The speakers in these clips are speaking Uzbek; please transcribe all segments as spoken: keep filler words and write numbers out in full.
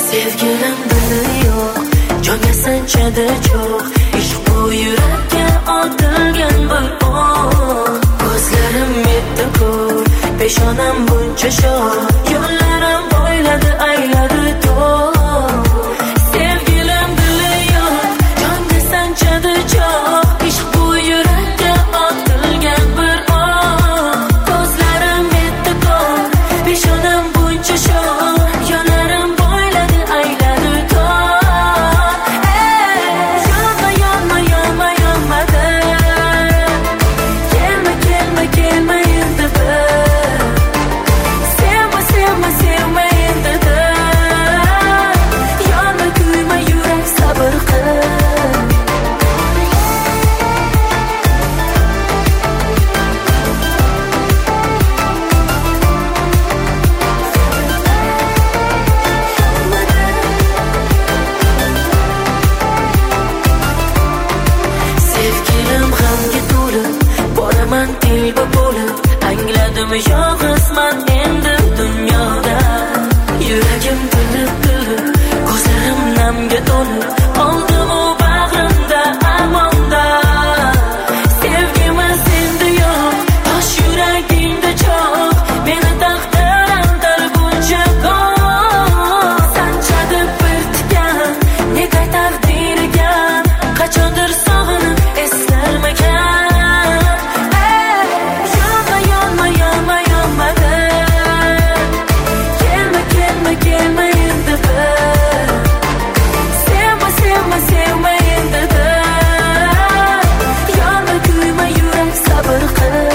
Sevgilim dili yo'q, jonga sanchadi cho'g'. Ishq bu yurakka otilgan bir o'q. Ko'zlarim yetti ko'r, peshonam buncha shoh. Yo'llarim bo'yladi ayladi to'q. Sevgilim dili yo'q, jonga sanchadi cho'g'. Ishq bu yurakka otilgan bir o'q. Ko'zlarim yetti ko'r, peshonam buncha shoh. Yo'llarim bo'yladi ayladi to'q. Yonma, yonma, yonma, yonmadi. Kelma, kelma, kelma endi bir. Sevma, sevma, sevma endi bir. Yonma, kuyma, yurak sabr qil. Sevgilim g'amga to'lib, boraman telba bo'lib. Angladim yolg'izman endi dunyoda. Yuragim tilib tilib, ko'zlarim namga to'lib. Qoldim u bag'rimda amonda. Sevgimiz endi yo'q, tosh yuragingda cho'q. Meni taqdirimdir buncha ko'p. Sanchadi bir tikan, nega taqdiriga. Qachondir sog'inib eslarmagan. Yonma, yonma, yonma, yonmadi. Kelma, kelma, kelma endi bir. Sevma, sevma, sevma endi bir. Yonma, kuyma, yurak sabr qil.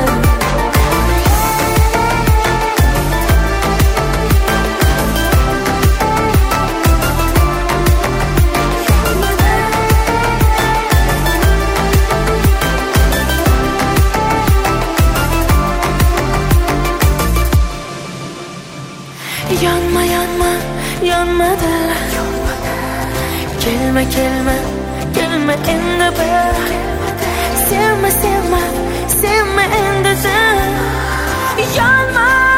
Yonma, yonma, yonmadi. Kelma, kelma, kelma endi bir. Sevma, sevma, sevma endi sen. Yonma.